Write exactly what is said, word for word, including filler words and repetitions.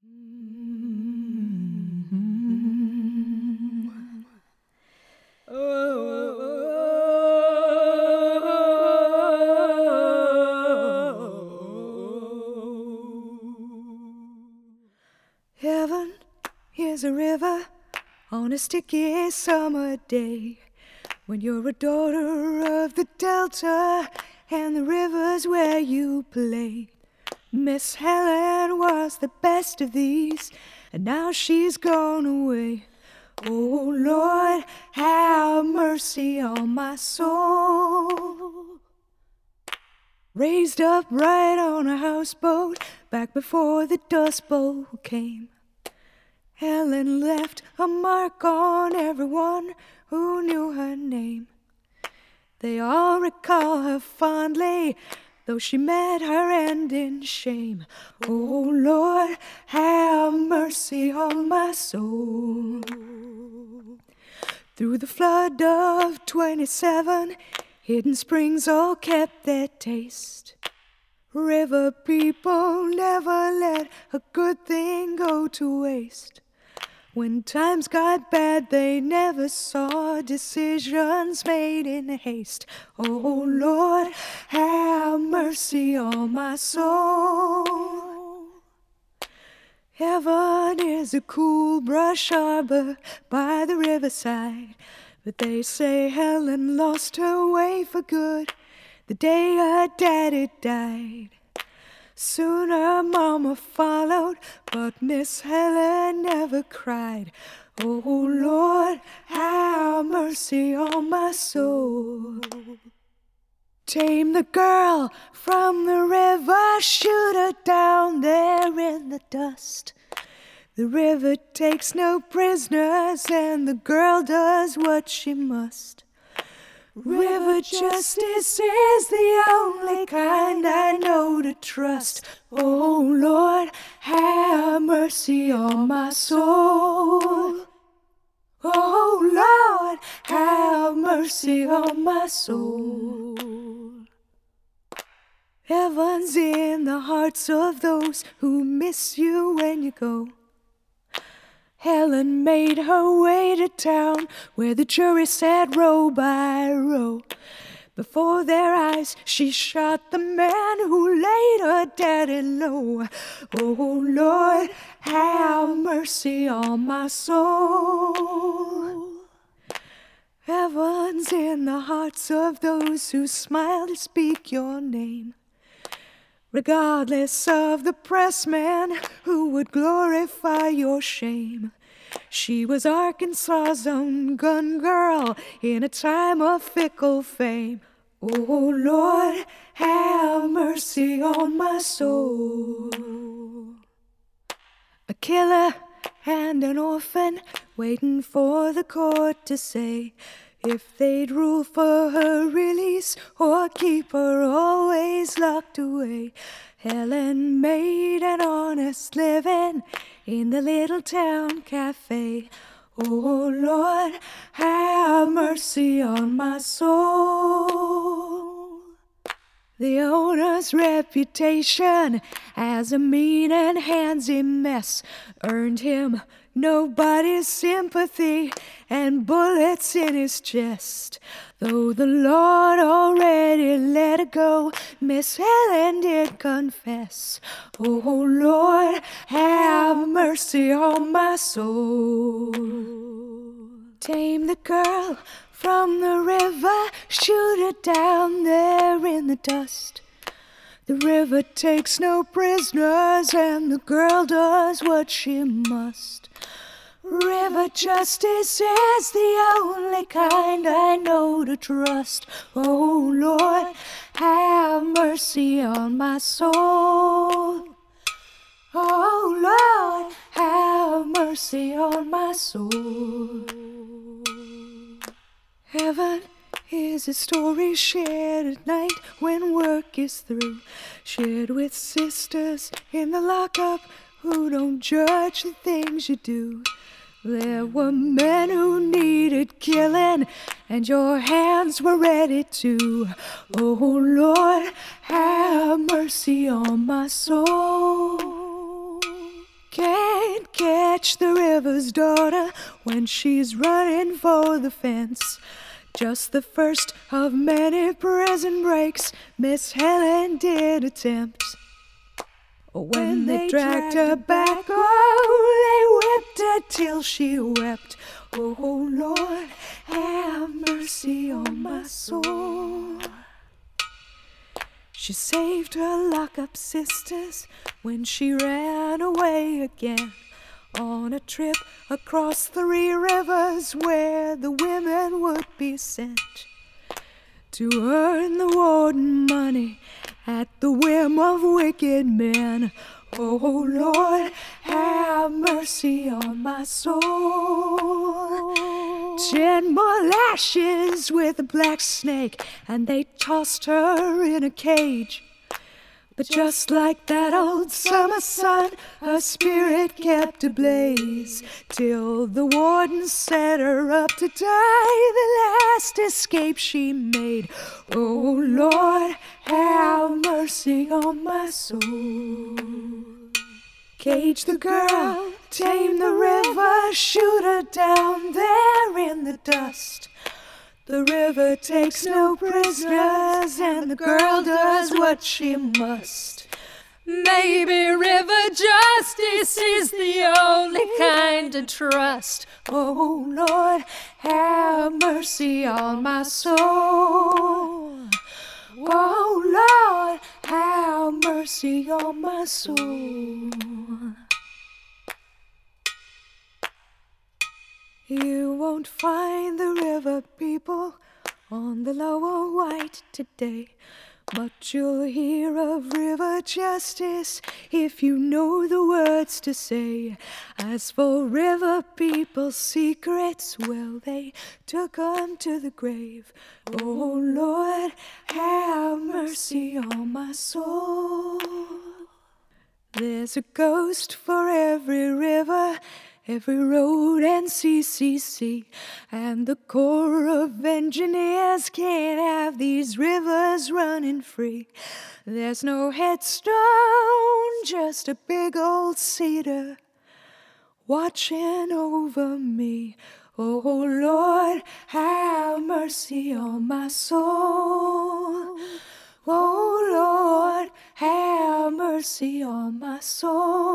Heaven is a river on a sticky summer day, when you're a daughter of the Delta and the river's where you play. Miss Helen was the best of these, and now she's gone away. Oh Lord, have mercy on my soul. Raised up right on a houseboat back before the Dust Bowl came, Helen left a mark on everyone who knew her name. They all recall her fondly, though she met her end in shame. Oh Lord, have mercy on my soul. Through the flood of twenty-seven, Hidden Springs all kept their taste. River people never let a good thing go to waste. When times got bad, they never saw decisions made in haste. Oh Lord, have mercy on my soul. Heaven is a cool brush arbor by the riverside, but they say Helen lost her way for good the day her daddy died. Soon her mama followed, but Miss Helen never cried. Oh Lord, have mercy on my soul. Tame the girl from the river, shoot her down there in the dust. The river takes no prisoners, and the girl does what she must. River justice is the only kind I know to trust. Oh Lord, have mercy on my soul. Oh Lord, have mercy on my soul. Heaven's in the hearts of those who miss you when you go. Helen made her way to town, where the jury sat row by row. Before their eyes she shot the man who laid her daddy low. Oh Lord, have mercy on my soul. Heaven's in the hearts of those who smile to speak your name, regardless of the pressman who would glorify your shame. She was Arkansas's own gun girl in a time of fickle fame. Oh Lord, have mercy on my soul. A killer and an orphan waiting for the court to say if they'd rule for her release or keep her always locked away. Helen made an honest living in the little town cafe. Oh Lord, have mercy on my soul. The owner's reputation as a mean and handsy mess earned him nobody's sympathy and bullets in his chest. Though the Lord already let her go, Miss Helen did confess. Oh Lord, have mercy on my soul. Tame the girl from the river, shoot her down there in the dust. The river takes no prisoners, and the girl does what she must. River justice is the only kind I know to trust. Oh Lord, have mercy on my soul. Oh Lord, have mercy on my soul. Heaven is a story shared at night when work is through, shared with sisters in the lockup who don't judge the things you do. There were men who needed killing, and your hands were ready to. Oh Lord, have mercy on my soul. Can catch the river's daughter when she's running for the fence. Just the first of many prison breaks Miss Helen did attempt. When they dragged her back, oh, they whipped her till she wept. Oh, Lord, have mercy on my soul. She saved her lock-up sisters when she ran away again on a trip across three rivers where the women would be sent to earn the warden money at the whim of wicked men. Oh, Lord, have mercy on my soul. Ten more lashes with a black snake, and they tossed her in a cage. But just like that old summer sun, her spirit kept ablaze, till the warden set her up to die, the last escape she made. Oh, Lord, have mercy on my soul. Cage the girl, tame the river, shoot her down there in the dust. The river takes no prisoners, and the girl does what she must. Maybe river justice is the only kind to trust. Oh, Lord, have mercy on my soul. Oh, Lord, have mercy on my soul. You won't find the river people on the lower White today, but you'll hear of river justice if you know the words to say. As for river people's secrets, well, they took 'em to the grave. Oh, Lord, have mercy on my soul. There's a ghost for every river, every road and C C C, and the Corps of Engineers can't have these rivers running free. There's no headstone, just a big old cedar watching over me. Oh, Lord, have mercy on my soul. Oh, Lord, have mercy on my soul.